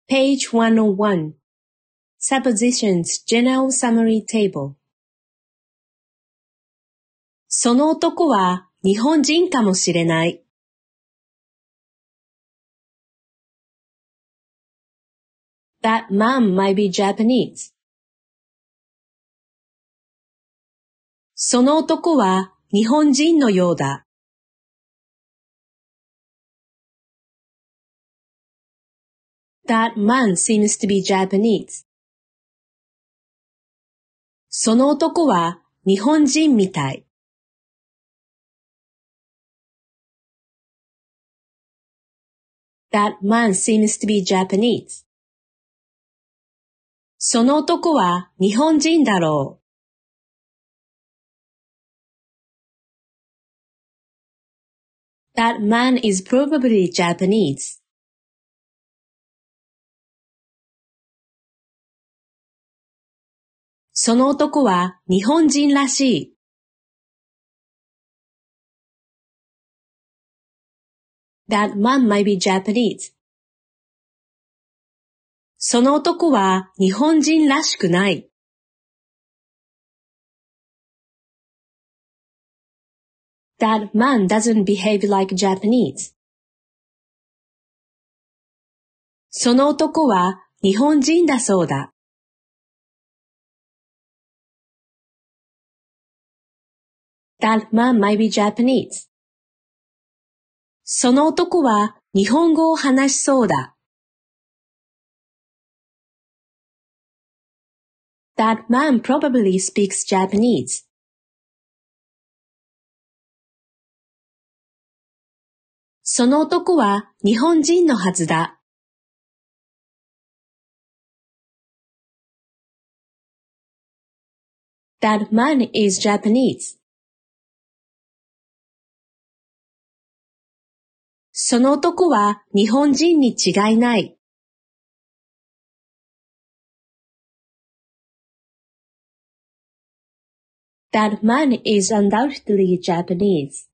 Page 101 Suppositions General Summary Table その男は日本人かもしれない。That man might be Japanese. その男は日本人のようだ。That man seems to be Japanese. その男は日本人みたい。That man seems to be Japanese. その男は日本人だろう。That man is probably Japanese. その男は日本人らしい。That man might be Japanese. その男は日本人らしくない。That man doesn't behave like Japanese. その男は日本人だそうだ。That man might be Japanese. その男は日本語を話しそうだ。That man probably speaks Japanese. その男は日本人のはずだ。That man is Japanese. その男は日本人に違いない。That man is undoubtedly Japanese.